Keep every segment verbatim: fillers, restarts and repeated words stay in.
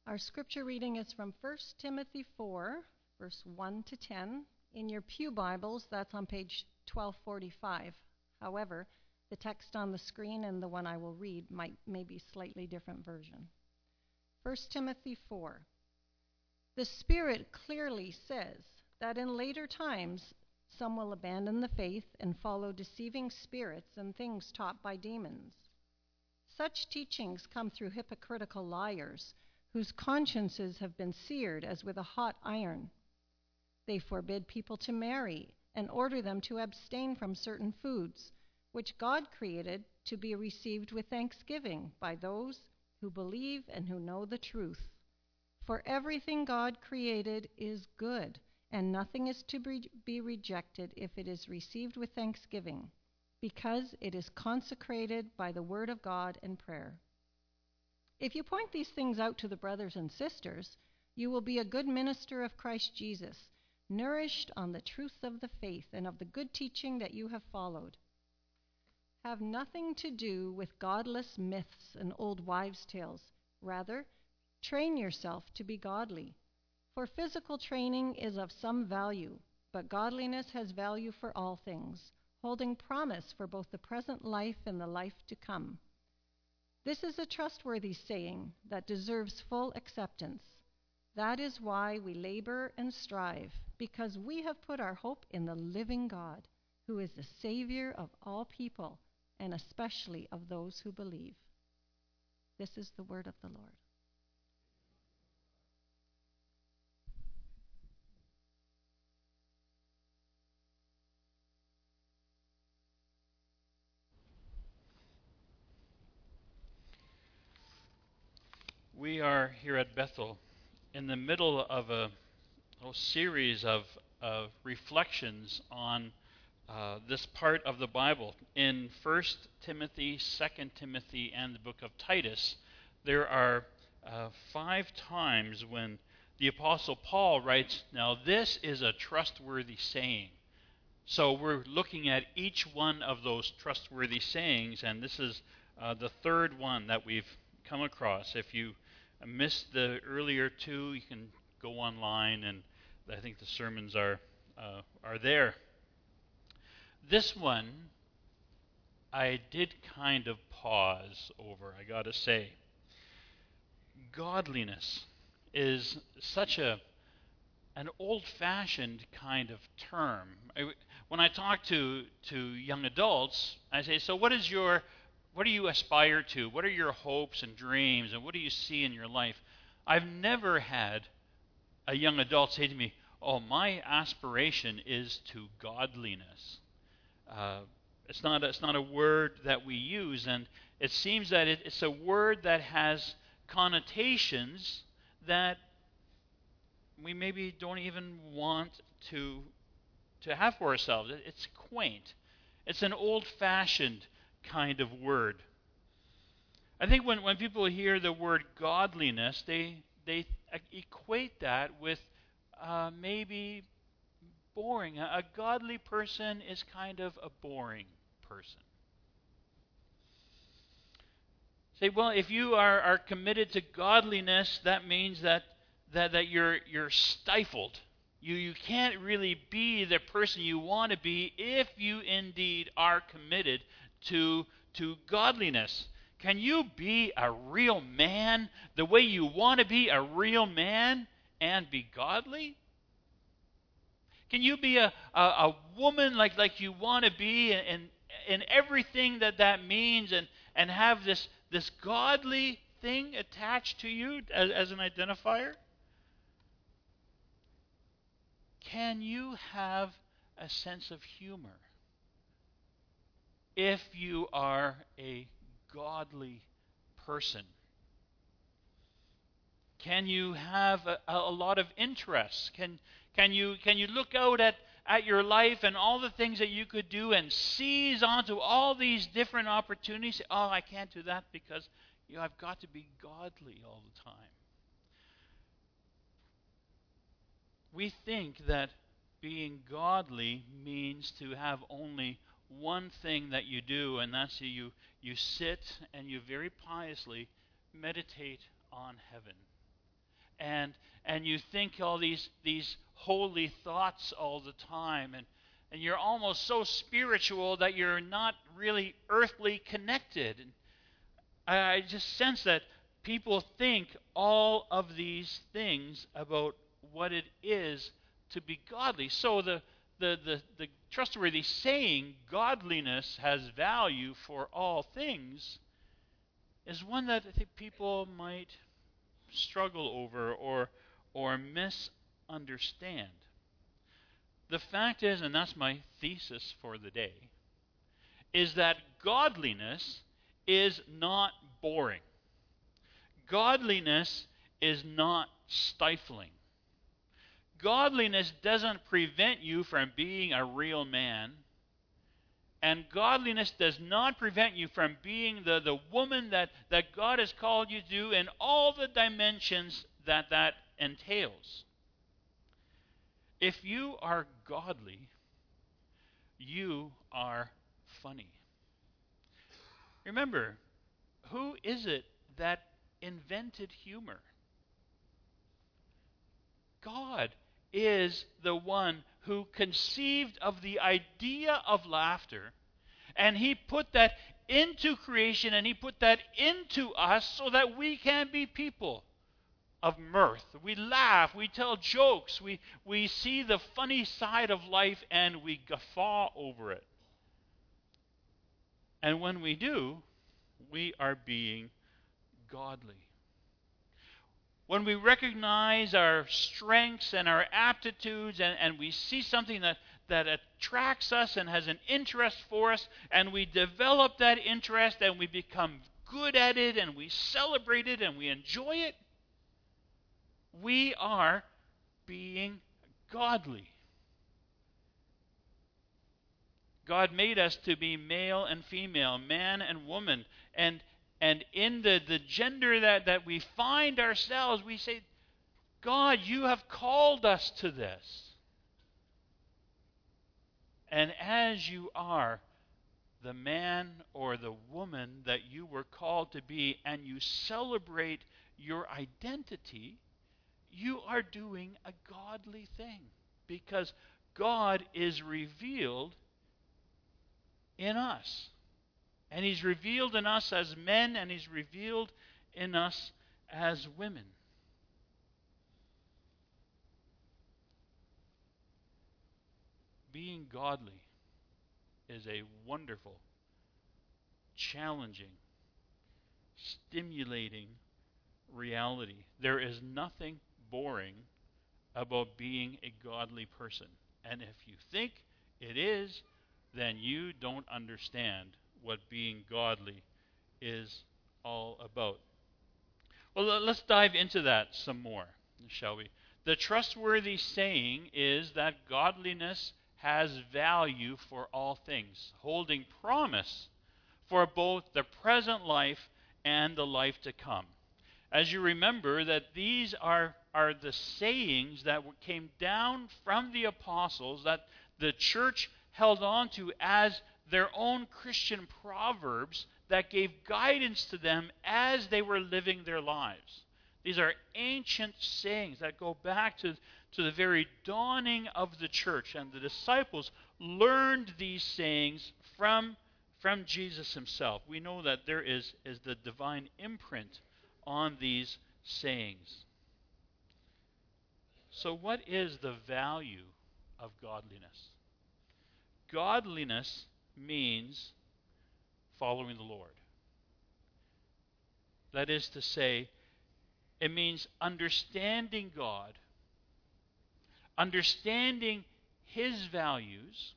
Our scripture reading is from First Timothy four, verse one to ten. In your pew Bibles, that's on page twelve forty-five. However, the text on the screen and the one I will read might may be slightly different version. First Timothy four. The Spirit clearly says that in later times some will abandon the faith and follow deceiving spirits and things taught by demons. Such teachings come through hypocritical liars, whose consciences have been seared as with a hot iron. They forbid people to marry and order them to abstain from certain foods, which God created to be received with thanksgiving by those who believe and who know the truth. For everything God created is good, and nothing is to be rejected if it is received with thanksgiving, because it is consecrated by the word of God and prayer. If you point these things out to the brothers and sisters, you will be a good minister of Christ Jesus, nourished on the truth of the faith and of the good teaching that you have followed. Have nothing to do with godless myths and old wives' tales. Rather, train yourself to be godly. For physical training is of some value, but godliness has value for all things, holding promise for both the present life and the life to come. This is a trustworthy saying that deserves full acceptance. That is why we labor and strive, because we have put our hope in the living God, who is the Savior of all people, and especially of those who believe. This is the word of the Lord. We are here at Bethel in the middle of a, a series of, of reflections on uh, this part of the Bible. In First Timothy, Second Timothy, and the book of Titus, there are uh, five times when the Apostle Paul writes, now this is a trustworthy saying. So we're looking at each one of those trustworthy sayings, and this is uh, the third one that we've come across. If you missed the earlier two, you can go online, and I think the sermons are uh, are there. This one, I did kind of pause over, I gotta say. Godliness is such a an old-fashioned kind of term. I, when I talk to to young adults, I say, so what is your What do you aspire to? What are your hopes and dreams? And what do you see in your life? I've never had a young adult say to me, oh, my aspiration is to godliness. Uh, it's not a, it's not a word that we use, and it seems that it, it's a word that has connotations that we maybe don't even want to, to have for ourselves. It's quaint. It's an old-fashioned kind of word. I think when, when people hear the word godliness, they they equate that with uh, maybe boring. A, a godly person is kind of a boring person. Say, well, if you are, are committed to godliness, that means that that, that you're you're stifled. You you can't really be the person you want to be if you indeed are committed to to godliness. Can you be a real man the way you want to be a real man and be godly? Can you be a, a, a woman like, like you want to be and in everything that that means and, and have this, this godly thing attached to you as, as an identifier? Can you have a sense of humor if you are a godly person? Can you have a, a lot of interests? Can can you can you look out at, at your life and all the things that you could do and seize onto all these different opportunities? Oh, I can't do that because you know, I've got to be godly all the time. We think that being godly means to have only one thing that you do, and that's you you sit and you very piously meditate on heaven. and and you think all these these holy thoughts all the time, and and you're almost so spiritual that you're not really earthly connected. And I, I just sense that people think all of these things about what it is to be godly. So the the the, the trustworthy saying, godliness has value for all things, is one that I think people might struggle over or or misunderstand. The fact is, and that's my thesis for the day, is that godliness is not boring. Godliness is not stifling. Godliness doesn't prevent you from being a real man. And godliness does not prevent you from being the, the woman that, that God has called you to in all the dimensions that that entails. If you are godly, you are funny. Remember, who is it that invented humor? God is the one who conceived of the idea of laughter, and he put that into creation, and he put that into us so that we can be people of mirth. We laugh, we tell jokes, we, we see the funny side of life, and we guffaw over it. And when we do, we are being godly. When we recognize our strengths and our aptitudes, and, and we see something that, that attracts us and has an interest for us, and we develop that interest and we become good at it and we celebrate it and we enjoy it, we are being godly. God made us to be male and female, man and woman. And and in the, the gender that, that we find ourselves, we say, God, you have called us to this. And as you are the man or the woman that you were called to be, and you celebrate your identity, you are doing a godly thing, because God is revealed in us. And he's revealed in us as men, and he's revealed in us as women. Being godly is a wonderful, challenging, stimulating reality. There is nothing boring about being a godly person. And if you think it is, then you don't understand what being godly is all about. Well, let's dive into that some more, shall we? The trustworthy saying is that godliness has value for all things, holding promise for both the present life and the life to come. As you remember, that these are, are the sayings that came down from the apostles that the church held on to as their own Christian proverbs that gave guidance to them as they were living their lives. These are ancient sayings that go back to, to the very dawning of the church, and the disciples learned these sayings from, from Jesus himself. We know that there is, is the divine imprint on these sayings. So what is the value of godliness? Godliness means following the Lord. That is to say, it means understanding God, understanding his values,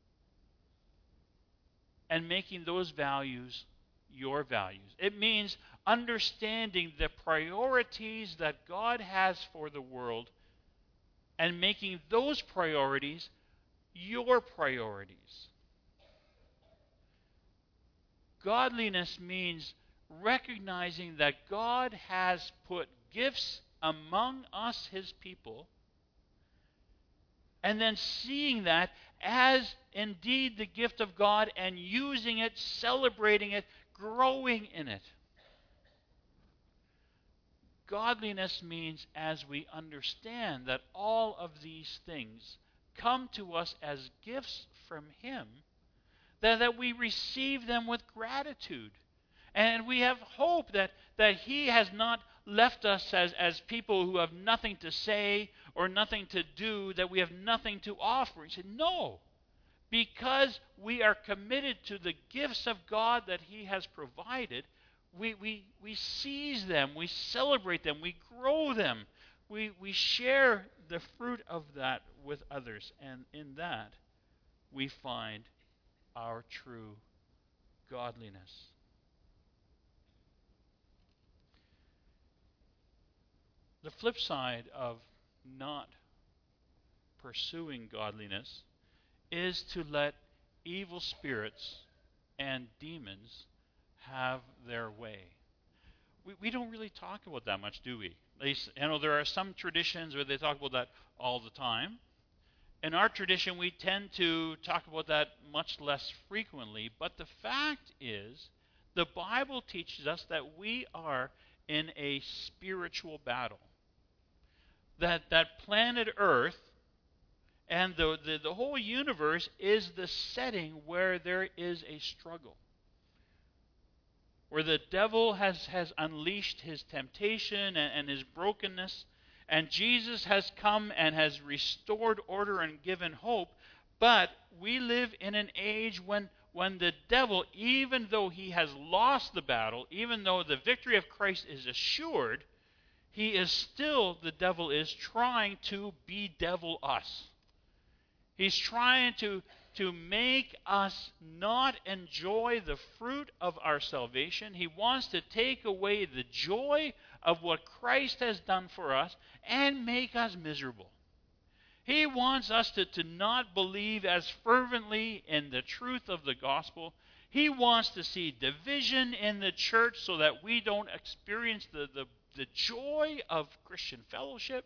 and making those values your values. It means understanding the priorities that God has for the world and making those priorities your priorities. Godliness means recognizing that God has put gifts among us, his people, and then seeing that as indeed the gift of God and using it, celebrating it, growing in it. godliness means as we understand that all of these things come to us as gifts from Him, that, that we receive them with gratitude. And we have hope that, that He has not left us as, as people who have nothing to say or nothing to do, that we have nothing to offer. He said, no. Because we are committed to the gifts of God that He has provided, we, we, we seize them, we celebrate them, we grow them, we, we share the fruit of that with others. And in that, we find our true godliness. The flip side of not pursuing godliness is to let evil spirits and demons have their way. We, we don't really talk about that much, do we? At least, you know, there are some traditions where they talk about that all the time. In our tradition, we tend to talk about that much less frequently. But the fact is, the Bible teaches us that we are in a spiritual battle. That that planet Earth and the, the, the whole universe is the setting where there is a struggle. Where the devil has, has unleashed his temptation and, and his brokenness, and Jesus has come and has restored order and given hope. But we live in an age when, when the devil, even though he has lost the battle, even though the victory of Christ is assured, he is still, the devil is, trying to bedevil us. He's trying to, to make us not enjoy the fruit of our salvation. He wants to take away the joy of what Christ has done for us and make us miserable. He wants us to, to not believe as fervently in the truth of the gospel. He wants to see division in the church so that we don't experience the, the, the joy of Christian fellowship.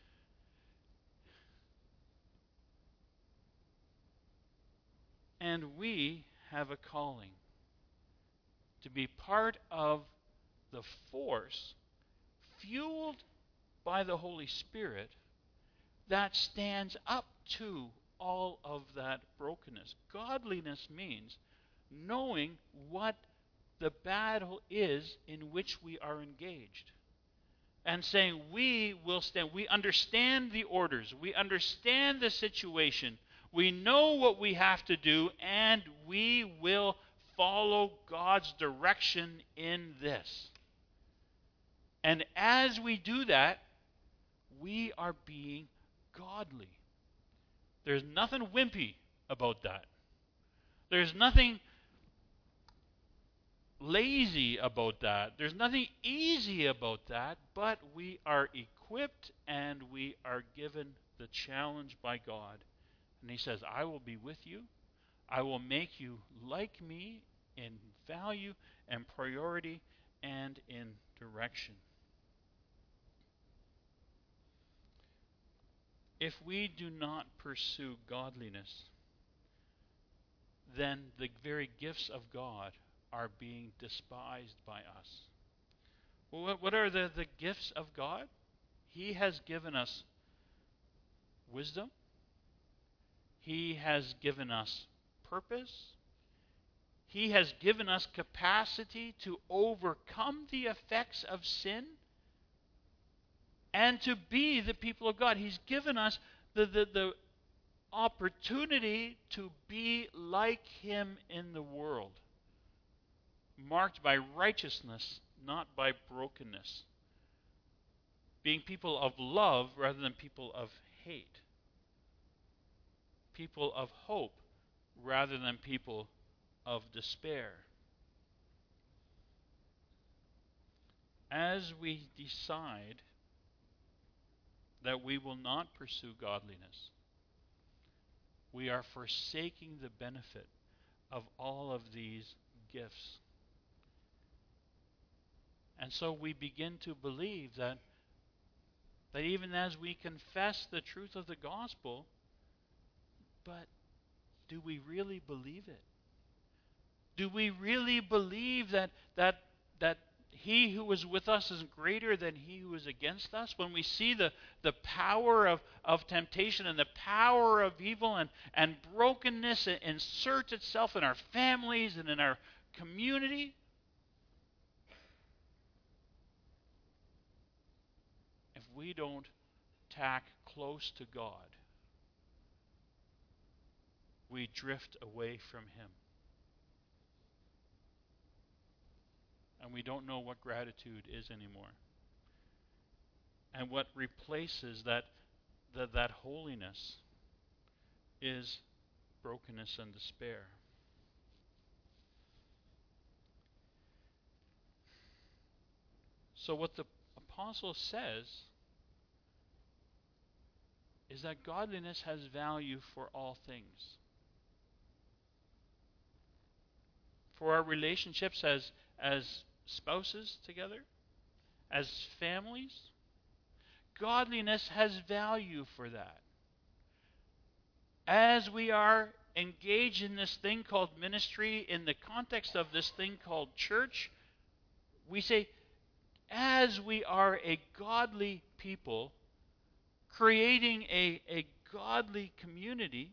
And we have a calling to be part of the force fueled by the Holy Spirit that stands up to all of that brokenness. Godliness means knowing what the battle is in which we are engaged. And saying we will stand. We understand the orders. We understand the situation. We know what we have to do, and we will follow God's direction in this. And as we do that, we are being godly. There's nothing wimpy about that. There's nothing lazy about that. There's nothing easy about that, but we are equipped and we are given the challenge by God. And He says, I will be with you. I will make you like me in value and priority and in direction. If we do not pursue godliness, then the very gifts of God are being despised by us. Well, what are the, the gifts of God? He has given us wisdom. He has given us purpose. He has given us capacity to overcome the effects of sin and to be the people of God. He's given us the, the, the opportunity to be like Him in the world, marked by righteousness, not by brokenness. Being people of love rather than people of hate. People of hope rather than people of despair. As we decide that we will not pursue godliness, we are forsaking the benefit of all of these gifts. And so we begin to believe that, that even as we confess the truth of the gospel, but do we really believe it? Do we really believe that that that he who is with us is greater than he who is against us, when we see the, the power of, of temptation and the power of evil and, and brokenness insert itself in our families and in our community, if we don't tack close to God, we drift away from him. And we don't know what gratitude is anymore. And what replaces that, that, that holiness is brokenness and despair. So what the apostle says is that godliness has value for all things. For our relationships as, as spouses together, as families, godliness has value for that. As we are engaged in this thing called ministry, in the context of this thing called church, we say, as we are a godly people, creating a, a godly community,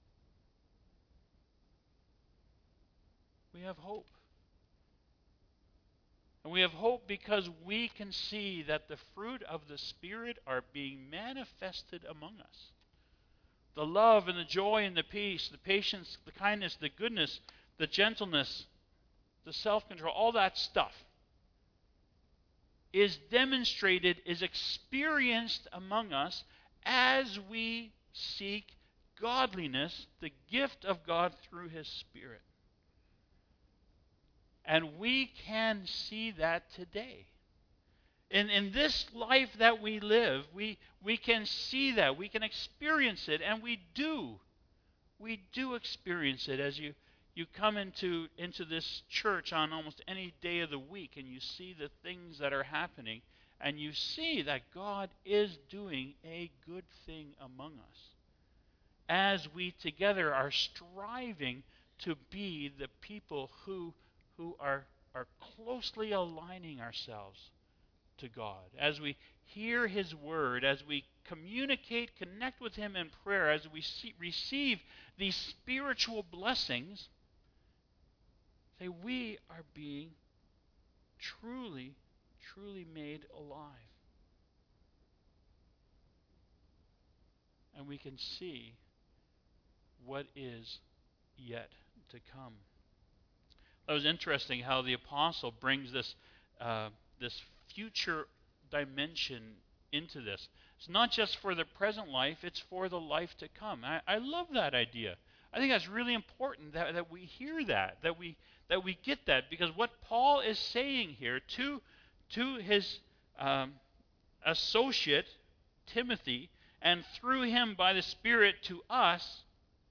we have hope. And we have hope because we can see that the fruit of the Spirit are being manifested among us. The love and the joy and the peace, the patience, the kindness, the goodness, the gentleness, the self-control, all that stuff is demonstrated, is experienced among us as we seek godliness, the gift of God through His Spirit. And we can see that today. In, in this life that we live, we, we can see that. We can experience it, and we do. We do experience it as you, you come into, into this church on almost any day of the week, and you see the things that are happening, and you see that God is doing a good thing among us as we together are striving to be the people who who are, are closely aligning ourselves to God. As we hear His Word, as we communicate, connect with Him in prayer, as we see, receive these spiritual blessings, say we are being truly, truly made alive. And we can see what is yet to come. It was interesting how the apostle brings this uh, this future dimension into this. It's not just for the present life, it's for the life to come. I, I love that idea. I think that's really important that, that we hear that, that we that we get that, because what Paul is saying here to, to his um, associate, Timothy, and through him by the Spirit to us,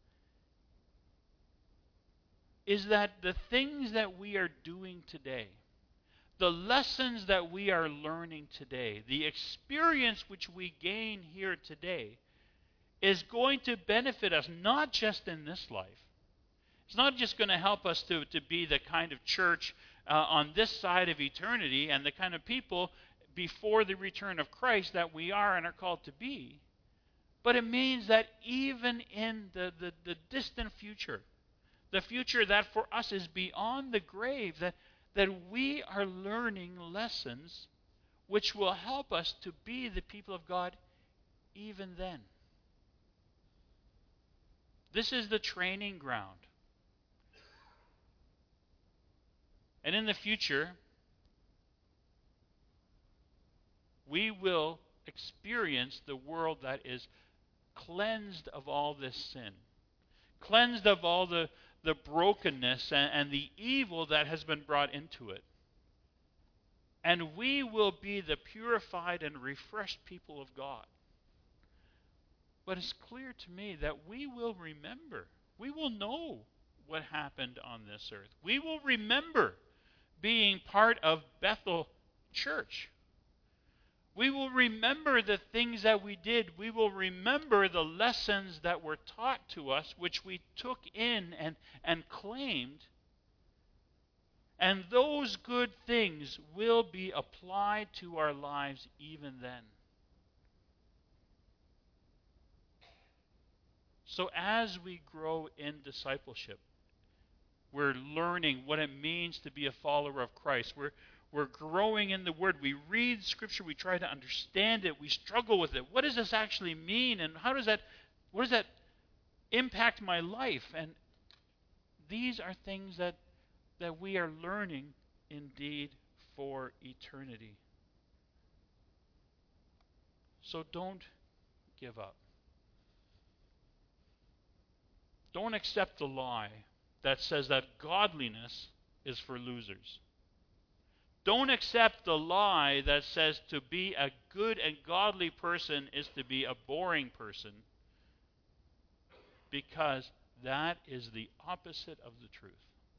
is that the things that we are doing today, the lessons that we are learning today, the experience which we gain here today, is going to benefit us not just in this life. It's not just going to help us to, to be the kind of church uh, on this side of eternity and the kind of people before the return of Christ that we are and are called to be. But it means that even in the, the, the distant future, the future that for us is beyond the grave, that, that we are learning lessons which will help us to be the people of God even then. This is the training ground. And in the future, we will experience the world that is cleansed of all this sin, cleansed of all the the brokenness and, and the evil that has been brought into it. And we will be the purified and refreshed people of God. But it's clear to me that we will remember. We will know what happened on this earth. We will remember being part of Bethel Church. We will remember the things that we did. We will remember the lessons that were taught to us, which we took in and, and claimed. And those good things will be applied to our lives even then. So as we grow in discipleship, we're learning what it means to be a follower of Christ. We're, we're growing in the Word. We read Scripture. We try to understand it. We struggle with it. What does this actually mean? And how does that, what does that impact my life? And these are things that, that we are learning indeed for eternity. So don't give up. Don't accept the lie that says that godliness is for losers. Don't accept the lie that says to be a good and godly person is to be a boring person, because that is the opposite of the truth.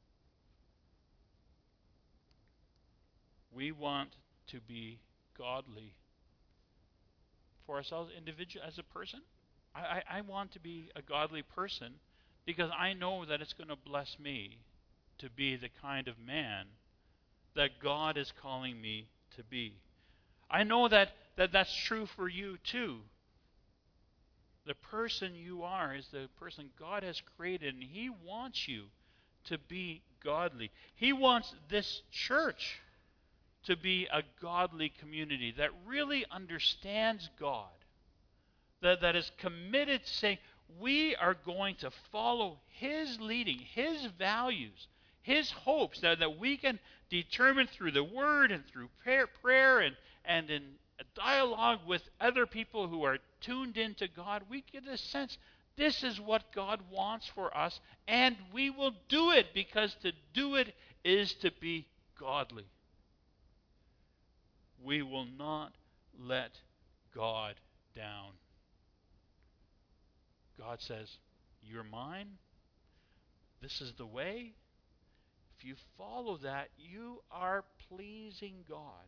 We want to be godly for ourselves, individual as a person. I, I, I want to be a godly person because I know that it's going to bless me to be the kind of man that God is calling me to be. I know that, that that's true for you too. The person you are is the person God has created, and He wants you to be godly. He wants this church to be a godly community that really understands God, that, that is committed to saying, we are going to follow His leading, His values, His hopes, that, that we can determine through the Word and through prayer, prayer and, and in a dialogue with other people who are tuned into God. We get a sense this is what God wants for us, and we will do it, because to do it is to be godly. We will not let God down. God says, you're mine. This is the way. If you follow that, you are pleasing God.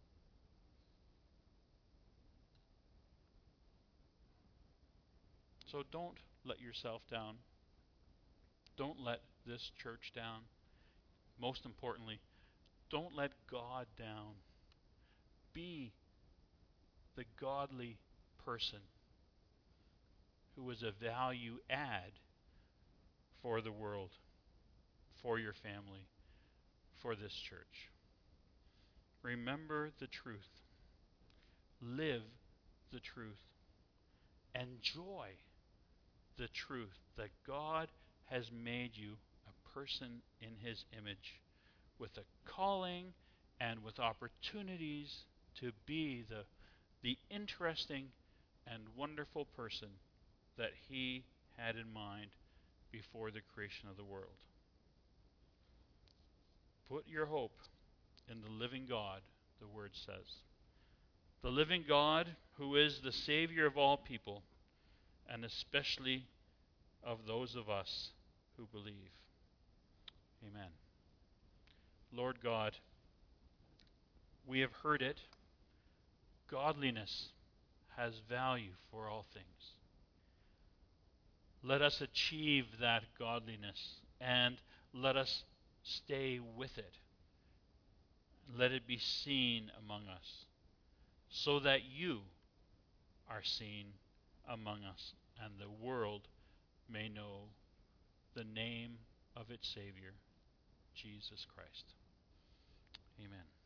So don't let yourself down. Don't let this church down. Most importantly, don't let God down. Be the godly person who is a value add for the world, for your family, for this church. Remember the truth. Live the truth. Enjoy the truth that God has made you a person in His image, with a calling and with opportunities to be the, the interesting and wonderful person that He had in mind before the creation of the world. Put your hope in the living God, the Word says. The living God who is the Savior of all people, and especially of those of us who believe. Amen. Lord God, we have heard it. Godliness has value for all things. Let us achieve that godliness, and let us stay with it. Let it be seen among us, so that you are seen among us, and the world may know the name of its Savior, Jesus Christ. Amen.